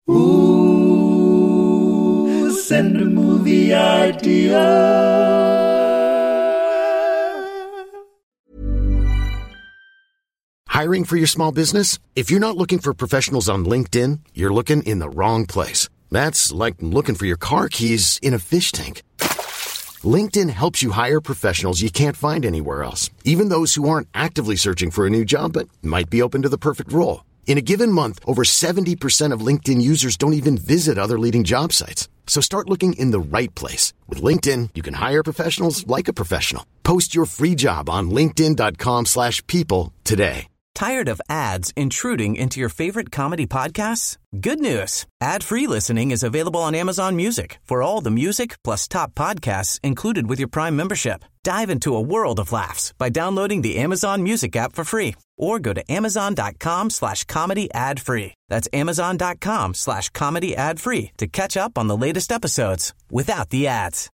Ooh, send a movie idea. Hiring for your small business? If you're not looking for professionals on LinkedIn, you're looking in the wrong place. That's like looking for your car keys in a fish tank. LinkedIn helps you hire professionals you can't find anywhere else, even those who aren't actively searching for a new job but might be open to the perfect role. In a given month, over 70% of LinkedIn users don't even visit other leading job sites. So start looking in the right place. With LinkedIn, you can hire professionals like a professional. Post your free job on linkedin.com/people today. Tired of ads intruding into your favorite comedy podcasts? Good news. Ad-free listening is available on Amazon Music for all the music plus top podcasts included with your Prime membership. Dive into a world of laughs by downloading the Amazon Music app for free or go to amazon.com/comedy ad-free. That's amazon.com/comedy ad-free to catch up on the latest episodes without the ads.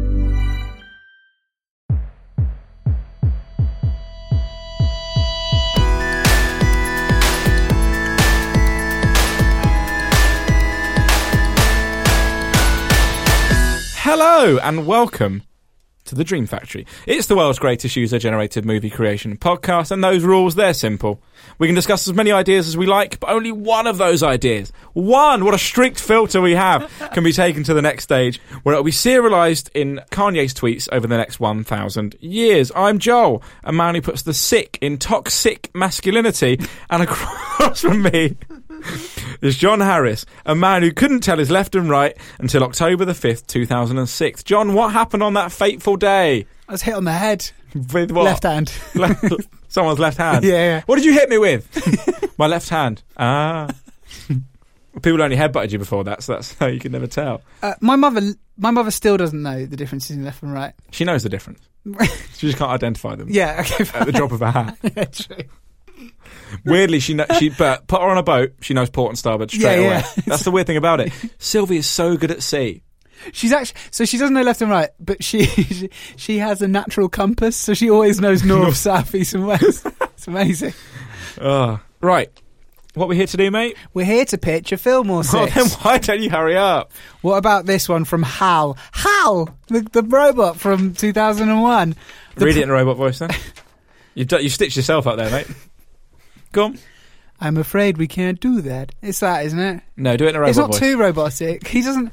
Hello and welcome to the Dream Factory. It's the world's greatest user-generated movie creation podcast, and those rules, they're simple. We can discuss as many ideas as we like, but only one of those ideas, what a strict filter we have, can be taken to the next stage, where it'll be serialised in Kanye's tweets over the next 1,000 years. I'm Joel, a man who puts the sick in toxic masculinity, and across from me is John Harris, a man who couldn't tell his left and right until October the 5th, 2006. John, what happened on that fateful day? I was hit on the head. With what? Left hand. Someone's left hand? Yeah. What did you hit me with? My left hand. Ah. People only headbutted you before that, so that's how you can never tell. My mother still doesn't know the difference between left and right. She knows the difference. She just can't identify them. Yeah, okay. At the drop of a hat. Yeah, true. Weirdly, but put her on a boat, she knows port and starboard straight away. That's the weird thing about it. Sylvie is so good at sea. She's actually, so she doesn't know left and right, but she has a natural compass, so she always knows north, south, east and west. It's amazing. Right. What are we here to do, mate? We're here to pitch a film or six. Well, then why don't you hurry up? What about this one from Hal? Hal! The robot from 2001. Read it in a robot voice, then. You've stitched yourself up there, mate. Go on. I'm afraid we can't do that. It's that, isn't it? No, do it in a robot voice. It's not too robotic. He doesn't...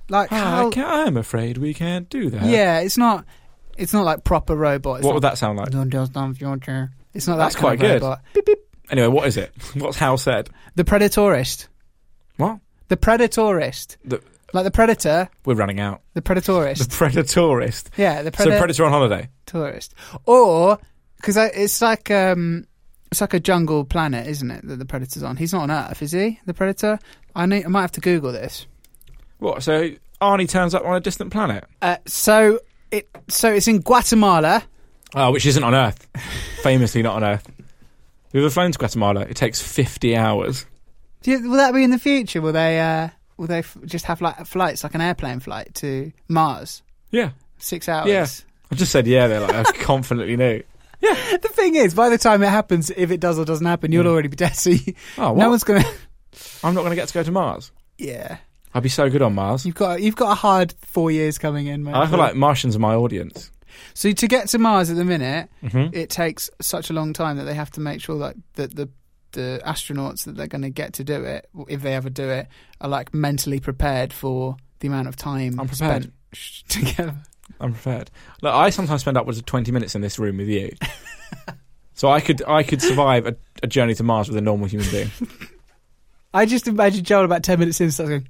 I'm afraid we can't do that. Yeah, it's not like proper robot. What would that sound like? It's not that. That's kind quite of good. Robot. Beep, beep. Anyway, what is it? What's Hal said? The Predatorist. What? The Predatorist. Like the Predator. We're running out. The Predatorist. The Predatorist. Yeah, the So Predator on holiday. Tourist. Or because it's like a jungle planet, isn't it? That the Predator's on. He's not on Earth, is he? The Predator. I might have to Google this. What? So Arnie turns up on a distant planet? So it's in Guatemala. Oh, which isn't on Earth. Famously not on Earth. Have you ever flown to Guatemala? It takes 50 hours. Will that be in the future? Will they just have like flights, like an airplane flight to Mars? Yeah. 6 hours? Yeah. I just said yeah there, like I confidently knew. Yeah. The thing is, by the time it happens, if it does or doesn't happen, you'll already be dead. So no one's going to... I'm not going to get to go to Mars? Yeah. I'd be so good on Mars. You've got a hard 4 years coming in, mate. I feel like Martians are my audience. So to get to Mars at the minute, it takes such a long time that they have to make sure that the astronauts that they're going to get to do it, if they ever do it, are like mentally prepared for the amount of time spent together. I'm prepared. Look, I sometimes spend upwards of 20 minutes in this room with you. So I could survive a journey to Mars with a normal human being. I just imagine Joel about 10 minutes in starts going...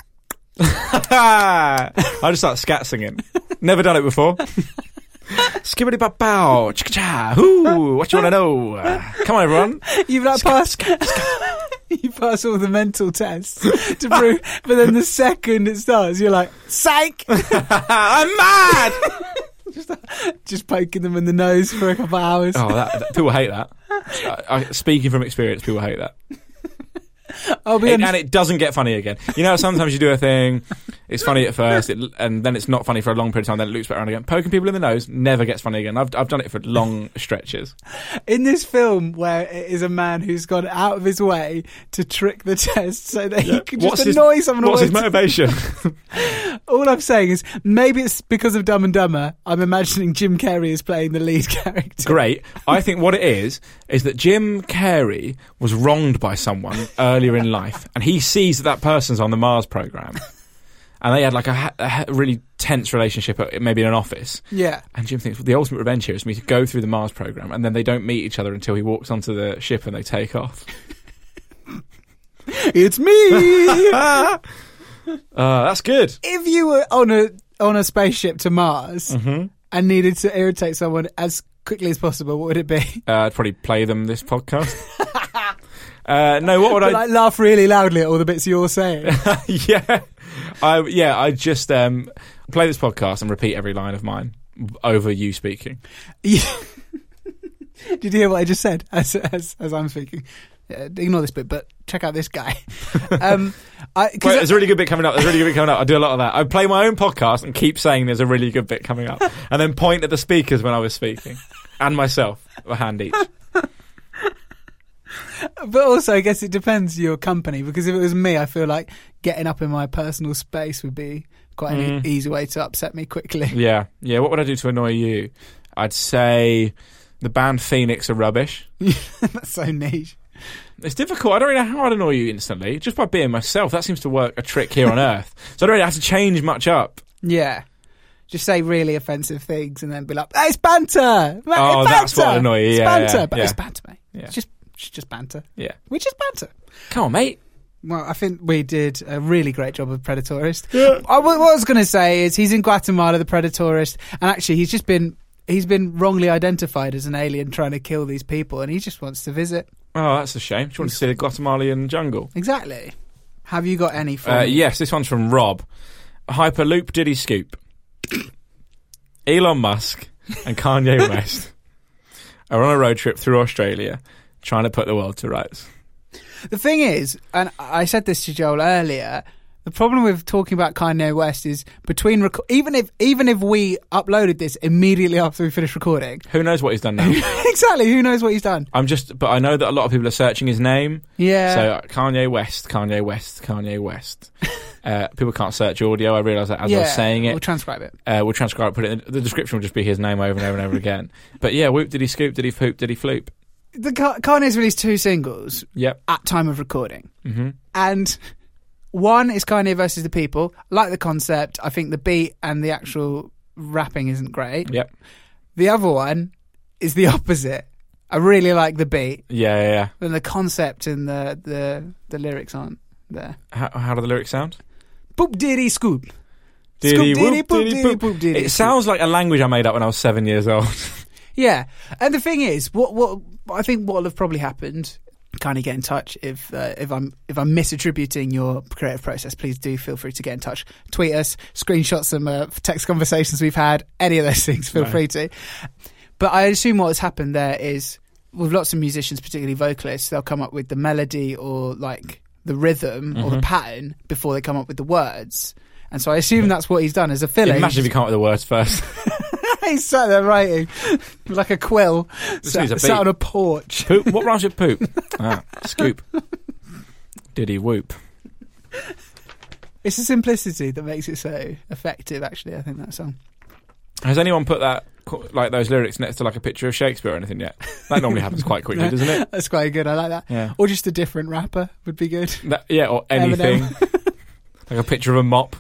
I just start scat singing. Never done it before. Skibbity bop bow, chicka cha, whoo, what you want to know? Come on, everyone. You've like passed. You pass all the mental tests to prove, but then the second it starts, you're like, psych! I'm mad! just poking them in the nose for a couple of hours. Oh, people hate that. Speaking from experience, people hate that. And it doesn't get funny again. You know, sometimes you do a thing, It's funny at first, and then it's not funny for a long period of time. Then it loops back around again. Poking people in the nose never gets funny again. I've done it for long stretches. In this film, where it is a man who's gone out of his way to trick the test so that he can just annoy someone. What's his motivation? All I'm saying is maybe it's because of Dumb and Dumber. I'm imagining Jim Carrey is playing the lead character. Great. I think what it is that Jim Carrey was wronged by someone earlier in life, and he sees that person's on the Mars program. And they had like a really tense relationship, maybe in an office. Yeah. And Jim thinks, well, the ultimate revenge here is for me to go through the Mars program, and then they don't meet each other until he walks onto the ship and they take off. It's me! That's good. If you were on a spaceship to Mars and needed to irritate someone as quickly as possible, what would it be? I'd probably play them this podcast. No, what would I... Like, laugh really loudly at all the bits you're saying. Yeah. I just play this podcast and repeat every line of mine over you speaking. Did you hear what I just said as I'm speaking? Ignore this bit, but check out this guy. There's a really good bit coming up. I do a lot of that. I play my own podcast and keep saying there's a really good bit coming up, and then point at the speakers when I was speaking, and myself, a hand each. But also, I guess it depends your company, because if it was me, I feel like getting up in my personal space would be quite an easy way to upset me quickly. Yeah. What would I do to annoy you? I'd say the band Phoenix are rubbish. That's so niche. It's difficult. I don't really know how I'd annoy you instantly. Just by being myself. That seems to work a trick here on Earth. So I don't really have to change much up. Yeah. Just say really offensive things and then be like, hey, it's banter! It's banter! That's what would annoy you. It's banter, but yeah. it's banter, mate. Yeah. It's just banter. Yeah. We're just banter. Come on, mate. Well, I think we did a really great job of Predatorist. Yeah. What I was going to say is he's in Guatemala, the Predatorist, and actually he's been wrongly identified as an alien trying to kill these people, and he just wants to visit. Oh, that's a shame. Do you want to see the Guatemalan jungle? Exactly. Have you got any from... Yes, this one's from Rob. Hyperloop Diddy Scoop. Elon Musk and Kanye West are on a road trip through Australia trying to put the world to rights. The thing is, and I said this to Joel earlier, the problem with talking about Kanye West is between even if we uploaded this immediately after we finished recording, who knows what he's done now? Exactly, who knows what he's done? But I know that a lot of people are searching his name. Yeah. So Kanye West. People can't search audio. I realise that as I was saying it. We'll transcribe it. We'll transcribe it. Put it in the description. Will just be his name over and over and over again. But yeah, whoop, did he scoop? Did he poop? Did he floop? Kanye's released 2 singles. Yep. At time of recording. Mm-hmm. And one is Kanye versus the People. I like the concept. I think the beat and the actual rapping isn't great. Yep. The other one is the opposite. I really like the beat. Yeah. And the concept and the lyrics aren't there. How do the lyrics sound? Boop diddy scoop. Diddy Scoop whoop, diddy poop. diddy. It sounds like a language I made up when I was 7 years old. Yeah. And the thing is, what I think what will have probably happened, kind of get in touch if I'm misattributing your creative process, please do feel free to get in touch. Tweet us, screenshot some text conversations we've had, any of those things, feel free to. But I assume what has happened there is, with lots of musicians, particularly vocalists, they'll come up with the melody or like the rhythm or the pattern before they come up with the words. And so I assume that's what he's done as a filler. Imagine if you come up with the words first. He's sat there writing like a quill, sat on a porch. Poop. What rhymes with poop? Scoop. Diddy whoop. It's the simplicity that makes it so effective, actually, I think, that song. Has anyone put that, like those lyrics next to like a picture of Shakespeare or anything yet? That normally happens quite quickly, doesn't it? That's quite good. I like that. Yeah. Or just a different rapper would be good. Or anything. Like a picture of a mop.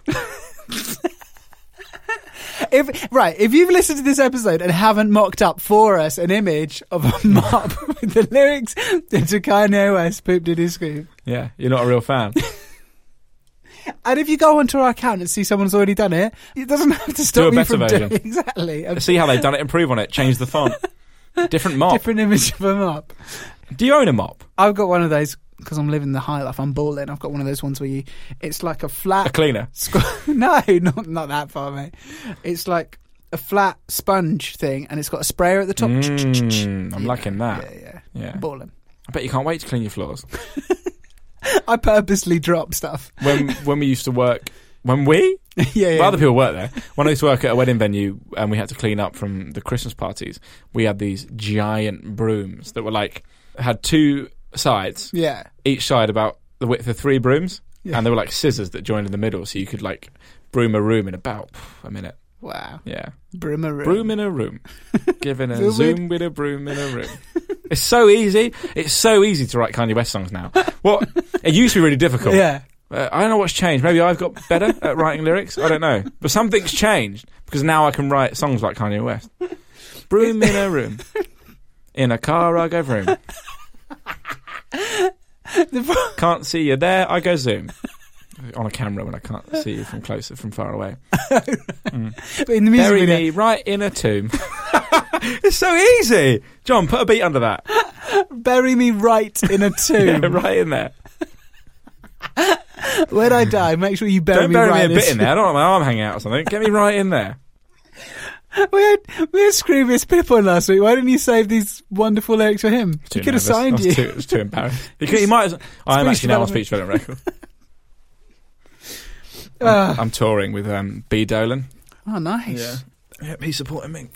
If you've listened to this episode and haven't mocked up for us an image of a mop with the lyrics to Kanye West, Poop Diddy Scoop. Yeah, you're not a real fan. And if you go onto our account and see someone's already done it, it doesn't have to stop you from doing it. Exactly. See how they've done it, improve on it, change the font. Different mop. Different image of a mop. Do you own a mop? I've got one of those because I'm living the high life. I'm balling. I've got one of those ones where it's like a flat... A cleaner? No, not that far, mate. It's like a flat sponge thing and it's got a sprayer at the top. I'm liking that. Yeah. Balling. I bet you can't wait to clean your floors. I purposely drop stuff. When we used to work When we? Yeah. Well, other people work there. When I used to work at a wedding venue and we had to clean up from the Christmas parties, we had these giant brooms that were like, had two sides. Yeah. Each side about the width of 3 brooms. Yeah. And they were like scissors that joined in the middle, so you could like broom a room in about a minute. Wow. Yeah. Broom a room. Broom in a room. Giving a zoom with a broom in a room. It's so easy. It's so easy to write Kanye West songs now. What? It used to be really difficult. Yeah. I don't know what's changed. Maybe I've got better at writing lyrics. I don't know. But something's changed because now I can write songs like Kanye West. Broom in a room. In a car, I go vroom. Can't see you there, I go zoom. On a camera when I can't see you from closer, from far away. But in the music Bury video, me right in a tomb. It's so easy. John, put a beat under that. bury me right in a tomb. Yeah, right in there. When I die, make sure you bury Don't me bury right me a bit in there. I don't want my arm hanging out or something. Get me right in there. We had Scroobius Pip on last week. Why didn't you save these wonderful lyrics for him? He could have signed you. It was too embarrassing. He might as I'm actually now on speech development record. I'm touring with B. Dolan. Oh, nice. Yeah, he's supporting me.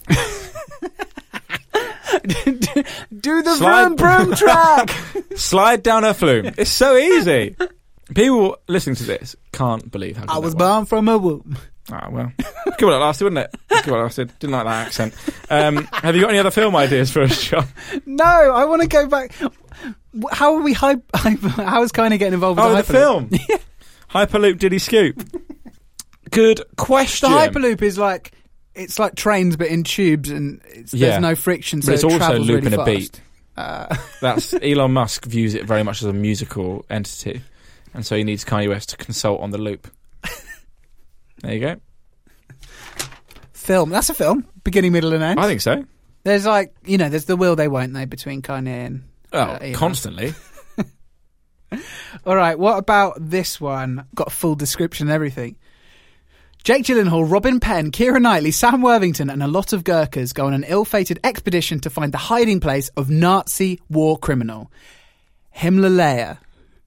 Do the vroom vroom track. Slide down her flume. It's so easy. People listening to this can't believe how good I was that was. born from a womb. Ah, well. Good one, it lasted, wouldn't it? Good one, it lasted. Didn't like that accent. Have you got any other film ideas for us, John? No, I want to go back. How are we how is Kanye getting involved with the film? Hyperloop Diddy Scoop. Good question. The Hyperloop is like, it's like trains but in tubes and there's no friction, so but it's it also travels looping really a beat. That's Elon Musk views it very much as a musical entity, and so he needs Kanye West to consult on the loop. There you go. Film. That's a film. Beginning, middle and end. I think so. There's like, there's the will they won't they between Kanye and Elon. Constantly. All right, what about this one? Got a full description and everything. Jake Gyllenhaal, Robin Penn, Keira Knightley, Sam Worthington and a lot of Gurkhas go on an ill-fated expedition to find the hiding place of Nazi war criminal Himmler.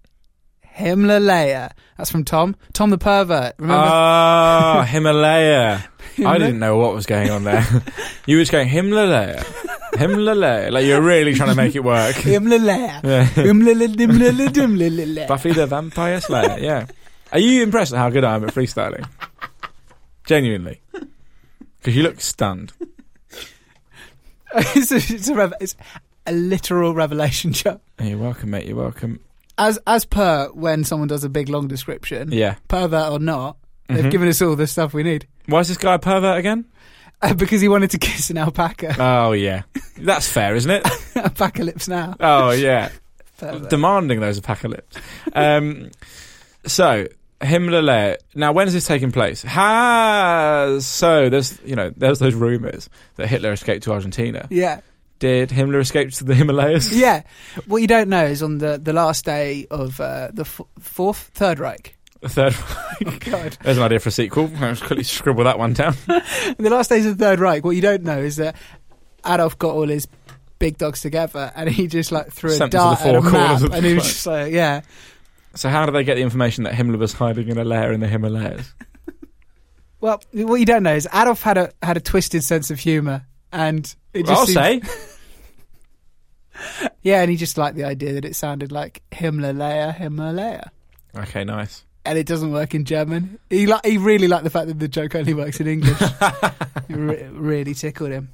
That's from Tom. Tom the pervert. Remember? Ah, Himalaya. I didn't know what was going on there. You were just going Himalaya. Like you're really trying to make it work. Himmler. Yeah. Buffy the Vampire Slayer. Yeah. Are you impressed at how good I am at freestyling? Genuinely. Because you look stunned. It's a literal revelation, Chuck. You're welcome, mate. You're welcome. As per when someone does a big long description, yeah, pervert or not, they've given us all the stuff we need. Why is this guy a pervert again? Because he wanted to kiss an alpaca. Oh yeah, that's fair, isn't it? Alpaca lips now. Oh yeah, pervert. Demanding those alpaca lips. So Himmler. Now, when is this taking place? There's those rumours that Hitler escaped to Argentina. Yeah. Did Himmler escape to the Himalayas? Yeah. What you don't know is on the last day of the Third Reich. The Third Reich. Oh, God. There's an idea for a sequel. I'll just quickly scribble that one down. The last days of the Third Reich, what you don't know is that Adolf got all his big dogs together and he just like threw a dart at a map and he was just like, yeah. So how do they get the information that Himmler was hiding in a lair in the Himalayas? Well, what you don't know is Adolf had a twisted sense of humour. And it just yeah, and he just liked the idea that it sounded like Himalaya. Okay, nice. And it doesn't work in German. He really liked the fact that the joke only works in English. It really tickled him.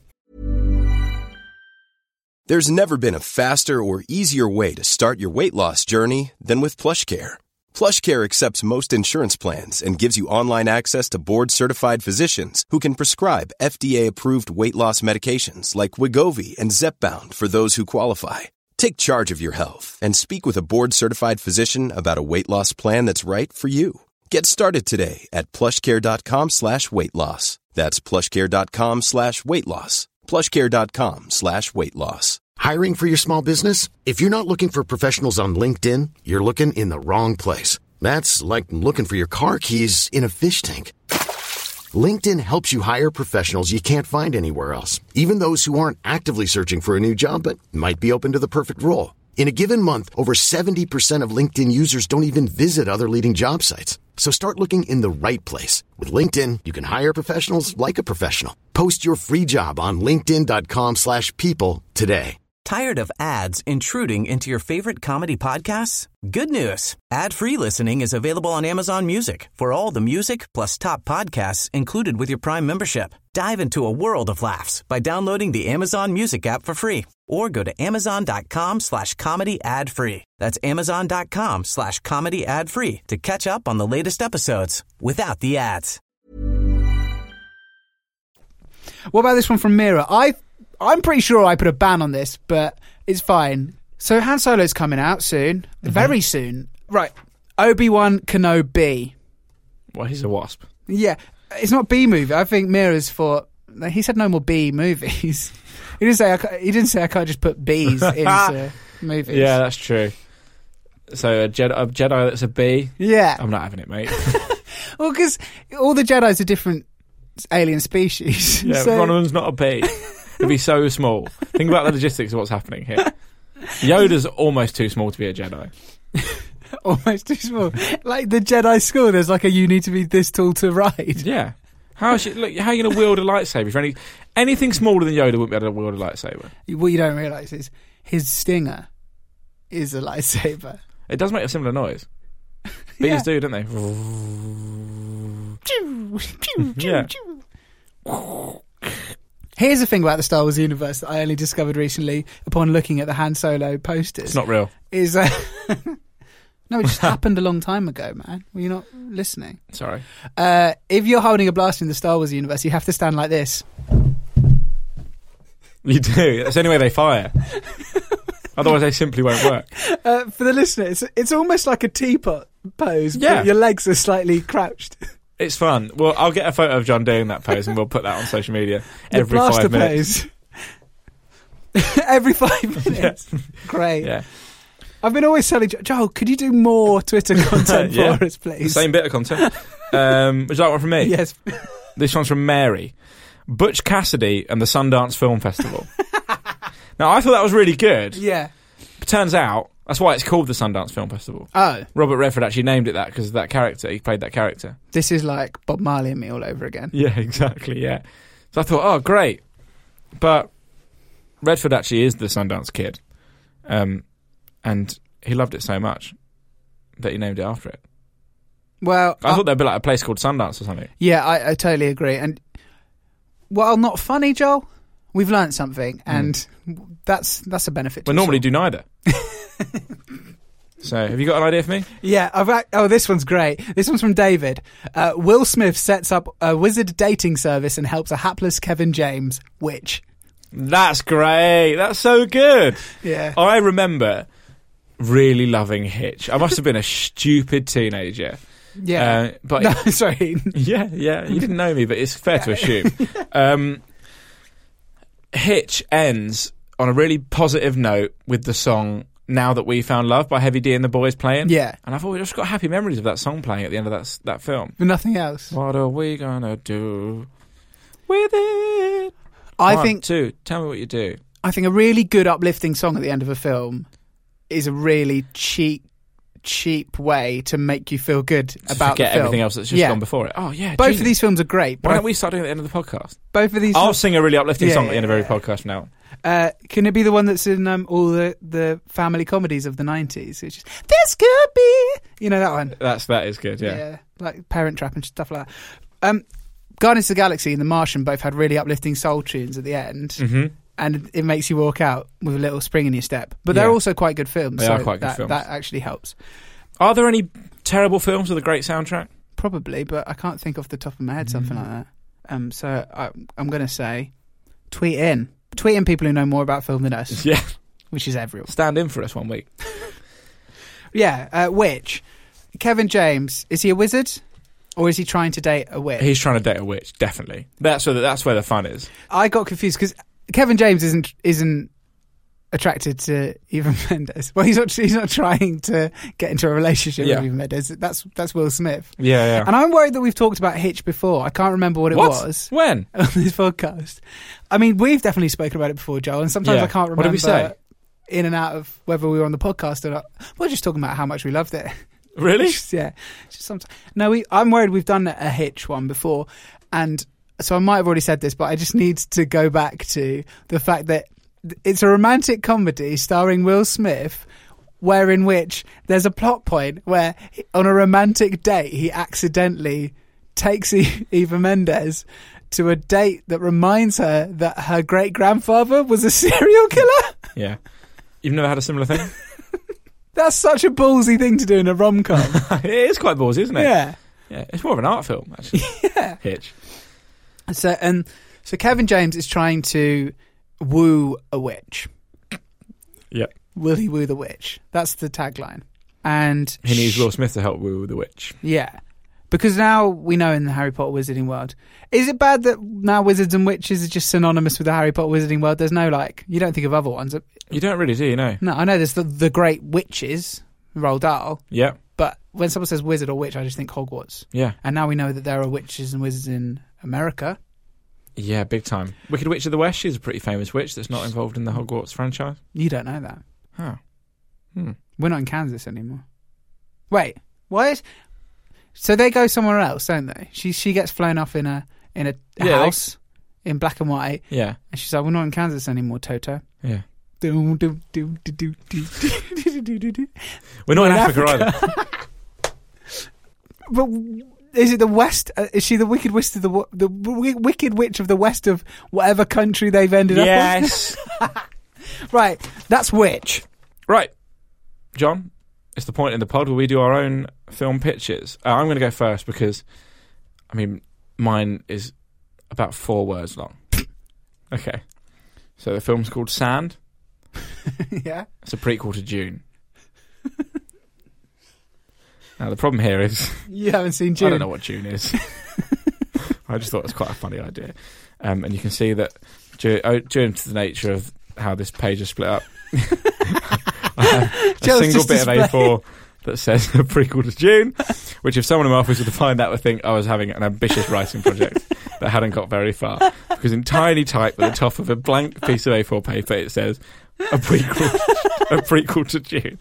There's never been a faster or easier way to start your weight loss journey than with PlushCare. PlushCare accepts most insurance plans and gives you online access to board-certified physicians who can prescribe FDA-approved weight loss medications like Wegovy and Zepbound for those who qualify. Take charge of your health and speak with a board-certified physician about a weight loss plan that's right for you. Get started today at plushcare.com/weightloss. That's plushcare.com/weightloss. plushcare.com/weightloss. Hiring for your small business? If you're not looking for professionals on LinkedIn, you're looking in the wrong place. That's like looking for your car keys in a fish tank. LinkedIn helps you hire professionals you can't find anywhere else, even those who aren't actively searching for a new job but might be open to the perfect role. In a given month, over 70% of LinkedIn users don't even visit other leading job sites. So start looking in the right place. With LinkedIn, you can hire professionals like a professional. Post your free job on linkedin.com/people today. Tired of ads intruding into your favorite comedy podcasts? Good news. Ad-free listening is available on Amazon Music for all the music plus top podcasts included with your Prime membership. Dive into a world of laughs by downloading the Amazon Music app for free or go to amazon.com/comedy ad-free. That's amazon.com/comedy ad-free to catch up on the latest episodes without the ads. What about this one from Mira? I'm pretty sure I put a ban on this, but it's fine. So Han Solo's coming out soon. Very soon. Right. Obi-Wan Kenobi. Well, he's a wasp. Yeah. It's not B movie. I think Mira's thought... He said no more B movies. He didn't say I can't just put B's into movies. Yeah, that's true. So a Jedi that's a B? Yeah. I'm not having it, mate. Well, because all the Jedis are different alien species. Yeah, so... Ronaldo's not a B. It'd be so small. Think about the logistics of what's happening here. Yoda's almost too small to be a Jedi. Almost too small. Like the Jedi school, there's like you need to be this tall to ride. Yeah. How are you going to wield a lightsaber? For anything smaller than Yoda wouldn't be able to wield a lightsaber. What you don't realise is his stinger is a lightsaber. It does make a similar noise. Bees do, don't they? Yeah. Here's the thing about the Star Wars universe that I only discovered recently upon looking at the Han Solo posters. It's not real. No, it just happened a long time ago, man. Were you not listening? Sorry. If you're holding a blaster in the Star Wars universe, you have to stand like this. You do. That's the only way they fire. Otherwise, they simply won't work. For the listener, it's almost like a teapot pose, yeah. But your legs are slightly crouched. It's fun. Well, I'll get a photo of John doing that pose and we'll put that on social media every 5 minutes. Every 5 minutes. Yeah. Great. Yeah. I've been always telling Joel, could you do more Twitter content for us, please? Same bit of content. Would you like one from me? Yes. This one's from Mary. Butch Cassidy and the Sundance Film Festival. Now, I thought that was really good. Yeah. But turns out, that's why it's called the Sundance Film Festival. Oh. Robert Redford actually named it that because of that character. He played that character. This is like Bob Marley and me all over again. Yeah, exactly, yeah. So I thought, oh, great. But Redford actually is the Sundance Kid. And he loved it so much that he named it after it. Well, I thought there'd be like a place called Sundance or something. Yeah, I totally agree. And while not funny, Joel, we've learnt something, and that's a benefit to us normally all. do neither. So, have you got an idea for me? Yeah, this one's great. This one's from David. Will Smith sets up a wizard dating service and helps a hapless Kevin James. Which? That's great. That's so good. Yeah. I remember really loving Hitch. I must have been a stupid teenager. Yeah. But no, sorry. Yeah. You didn't know me, but it's fair to assume. Hitch ends on a really positive note with the song Now That We Found Love by Heavy D and the Boys playing. Yeah. And I've always just got happy memories of that song playing at the end of that film. But nothing else. What are we gonna do with it? I One, think two. Tell me what you do. I think a really good uplifting song at the end of a film is a really cheap way to make you feel good about the film. Everything else that's just gone before it. Oh yeah, both genius. of these films are great. Why don't we start doing it at the end of the podcast? Both of these. I'll sing a really uplifting song at the end of every podcast from now on. Can it be the one that's in all the family comedies of the 90s? Which is This Could Be, you know that one. That is good. Yeah, like Parent Trap and stuff like that. Guardians of the Galaxy and The Martian both had really uplifting soul tunes at the end, and it makes you walk out with a little spring in your step. But they're also quite good films. They are quite good films. That actually helps. Are there any terrible films with a great soundtrack? Probably, but I can't think off the top of my head something like that. So I'm going to say, tweet in people who know more about film than us. Yeah, which is everyone. Stand in for us one week. Yeah, witch. Kevin James, is he a wizard? Or is he trying to date a witch? He's trying to date a witch, definitely. That's where the fun is. I got confused because Kevin James isn't attracted to Eva Mendes. Well, he's not trying to get into a relationship with Eva Mendes. That's Will Smith. Yeah. And I'm worried that we've talked about Hitch before. I can't remember what it was. When? On this podcast. I mean, we've definitely spoken about it before, Joel, and sometimes I can't remember what did we say? In and out of whether we were on the podcast or not. We're just talking about how much we loved it. Really? Yeah. Just sometimes. No, I'm worried we've done a Hitch one before, and so I might have already said this, but I just need to go back to the fact that it's a romantic comedy starring Will Smith, wherein which there's a plot point where on a romantic date he accidentally takes Eva Mendes to a date that reminds her that her great-grandfather was a serial killer. Yeah. You've never had a similar thing? That's such a ballsy thing to do in a rom-com. It is quite ballsy, isn't it? Yeah. Yeah. It's more of an art film, actually. Yeah. Hitch. So Kevin James is trying to woo a witch. Yep. Will he woo the witch? That's the tagline. And He needs Will Smith to help woo the witch. Yeah. Because now we know in the Harry Potter wizarding world. Is it bad that now wizards and witches are just synonymous with the Harry Potter wizarding world? There's no, you don't think of other ones. You don't really, do you? No. No, I know there's the great witches, Roald Dahl. Yeah. But when someone says wizard or witch, I just think Hogwarts. Yeah. And now we know that there are witches and wizards in America. Yeah, big time. Wicked Witch of the West, she's a pretty famous witch that's not involved in the Hogwarts franchise. You don't know that. Oh. We're not in Kansas anymore. Wait, why? So they go somewhere else, don't they? She gets flown off in a house in black and white. Yeah. And she's like, we're not in Kansas anymore, Toto. Yeah. We're We're not in Africa either. But is it the West? Is she the Wicked Witch of the Wicked Witch of the West of whatever country they've ended up in? Yes. Right, that's witch. Right. John, it's the point in the pod where we do our own film pitches. I'm going to go first because, mine is about 4 words long. Okay. So the film's called Sand. Yeah. It's a prequel to Dune. Now, the problem here is... You haven't seen Dune? I don't know what Dune is. I just thought it was quite a funny idea. And you can see that due to the nature of how this page is split up, I have a single bit of A4 that says a prequel to Dune, which if someone in my office were to find that would think I was having an ambitious writing project that hadn't got very far. Because in tiny type at the top of a blank piece of A4 paper it says a prequel to Dune.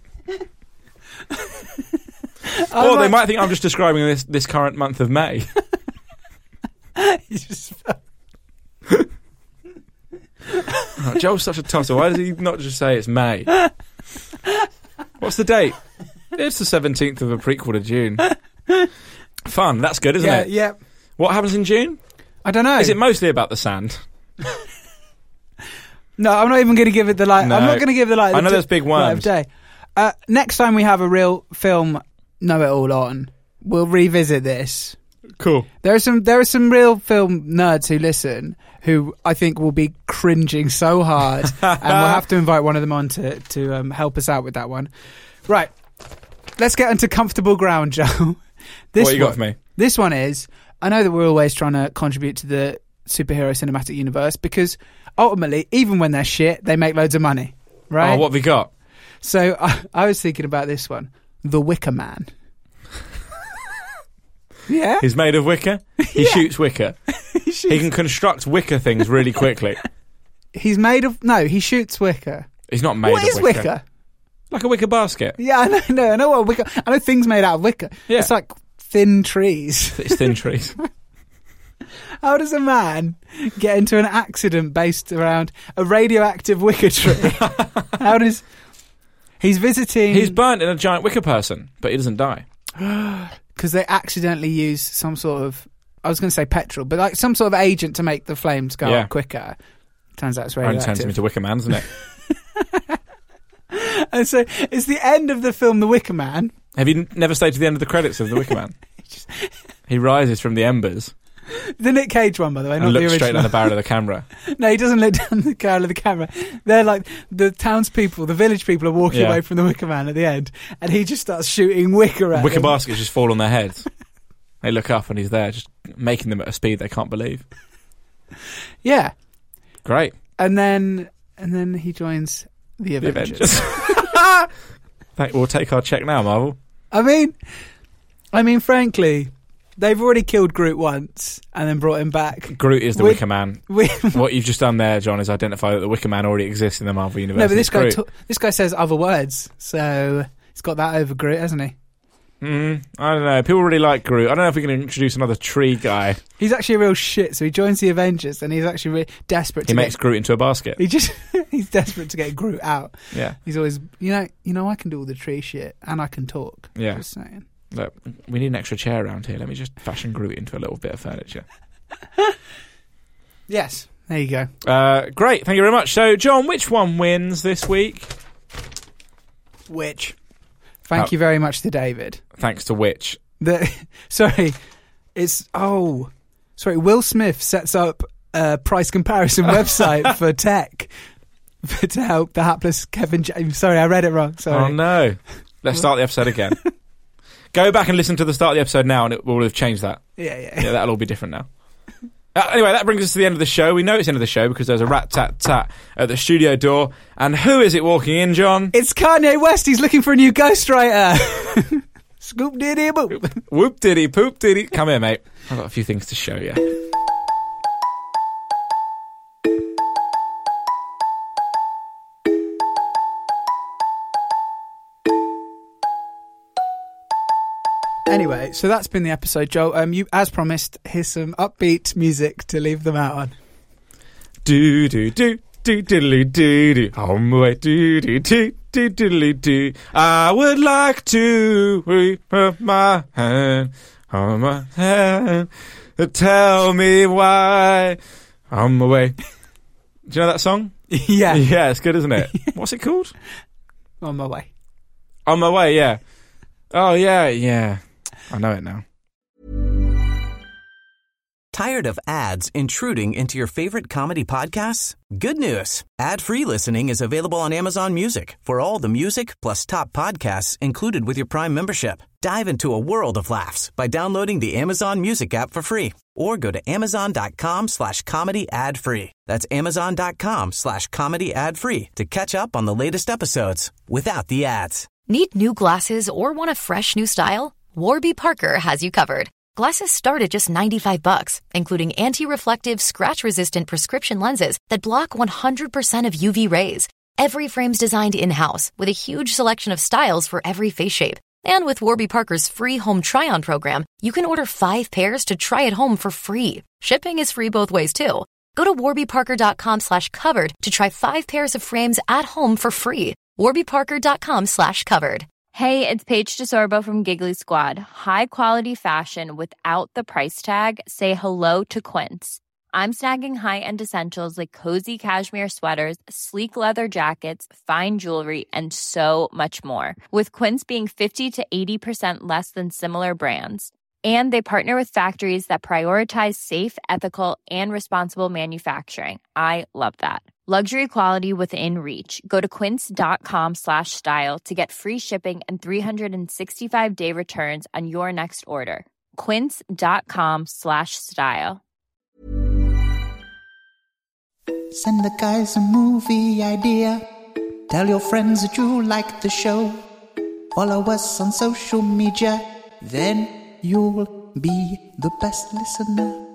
Or they might think I'm just describing this current month of May. Joel's such a tosser. Why does he not just say it's May? What's the date? It's the 17th of a prequel to June. Fun. That's good, isn't it? Yeah. What happens in June? I don't know. Is it mostly about the sand? No, I'm not even going to give it the light. No. I'm not going to give the light. I know there's big worms. Day. Next time we have a real film know-it-all on, we'll revisit this. Cool. There are some real film nerds who listen who I think will be cringing so hard, and we'll have to invite one of them on to help us out with that one. Right, let's get into comfortable ground, Joe. What you got for me? This one is, I know that we're always trying to contribute to the superhero cinematic universe because ultimately, even when they're shit, they make loads of money, right? Oh, what have we got? So I was thinking about this one, The Wicker Man. Yeah? He's made of wicker. He shoots wicker. He can construct wicker things really quickly. He's made of... No, he shoots wicker. He's not made of wicker. What is wicker? Like a wicker basket. Yeah, I know what wicker... I know things made out of wicker. Yeah. It's like thin trees. It's thin trees. How does a man get into an accident based around a radioactive wicker tree? How does... He's visiting... He's burnt in a giant wicker person, but he doesn't die. Because they accidentally use some sort of... I was going to say petrol, but like some sort of agent to make the flames go up quicker. Turns out it's radioactive. Only turns him into Wicker Man, doesn't it? And so it's the end of the film The Wicker Man. Have you never stayed to the end of the credits of The Wicker Man? He rises from the embers. The Nick Cage one, by the way, not and the looks original. straight down the barrel of the camera. No, he doesn't look down the barrel of the camera. They're like the townspeople, the village people are walking away from the Wicker Man at the end, and he just starts shooting wicker at Wicker them. baskets just fall on their heads. They look up and he's there, just making them at a speed they can't believe. Yeah, great. And then he joins the Avengers. We'll take our check now, Marvel. I mean, frankly, they've already killed Groot once and then brought him back. Groot is the Wicker Man. What you've just done there, John, is identify that the Wicker Man already exists in the Marvel universe. No, but this guy says other words, so he's got that over Groot, hasn't he? I don't know. People really like Groot. I don't know if we can introduce another tree guy. He's actually a real shit. So he joins the Avengers, and he's actually really desperate. He makes Groot into a basket. He's desperate to get Groot out. Yeah. He's always, I can do all the tree shit, and I can talk. Yeah. Just saying. Look, we need an extra chair around here. Let me just fashion Groot into a little bit of furniture. Yes. There you go. Great. Thank you very much. So, John, which one wins this week? Which? Thank you very much to David. Thanks to which? Will Smith sets up a price comparison website for tech to help the hapless Kevin James. Sorry, I read it wrong. Sorry. Oh, no. Let's start the episode again. Go back and listen to the start of the episode now, and it will have changed that. Yeah, that'll all be different now. Anyway, that brings us to the end of the show. We know it's the end of the show because there's a rat-tat-tat at the studio door. And who is it walking in, John? It's Kanye West. He's looking for a new ghostwriter. Scoop diddy boop. Whoop diddy poop diddy. Come here, mate. I've got a few things to show you. Anyway, so that's been the episode, Joel. You, as promised, here's some upbeat music to leave them out on. Do do do do diddly do do. On my way do do do do diddly do. I would like to put my hand on my hand. Tell me why. On my way. Do you know that song? Yeah. Yeah, it's good, isn't it? What's it called? On my way. On my way, yeah. Oh, yeah. I know it now. Tired of ads intruding into your favorite comedy podcasts? Good news. Ad-free listening is available on Amazon Music for all the music plus top podcasts included with your Prime membership. Dive into a world of laughs by downloading the Amazon Music app for free or go to amazon.com/comedy ad-free. That's amazon.com/comedy ad-free to catch up on the latest episodes without the ads. Need new glasses or want a fresh new style? Warby Parker has you covered. Glasses start at just $95, including anti-reflective, scratch-resistant prescription lenses that block 100% of UV rays. Every frame's designed in-house with a huge selection of styles for every face shape. And with Warby Parker's free home try-on program, you can order 5 pairs to try at home for free. Shipping is free both ways, too. Go to warbyparker.com/covered to try 5 pairs of frames at home for free. warbyparker.com/covered. Hey, it's Paige DeSorbo from Giggly Squad. High quality fashion without the price tag. Say hello to Quince. I'm snagging high-end essentials like cozy cashmere sweaters, sleek leather jackets, fine jewelry, and so much more. With Quince being 50 to 80% less than similar brands. And they partner with factories that prioritize safe, ethical, and responsible manufacturing. I love that. Luxury quality within reach. Go to quince.com/style to get free shipping and 365-day returns on your next order. Quince.com/style. Send the guys a movie idea. Tell your friends that you like the show. Follow us on social media. Then you'll be the best listener.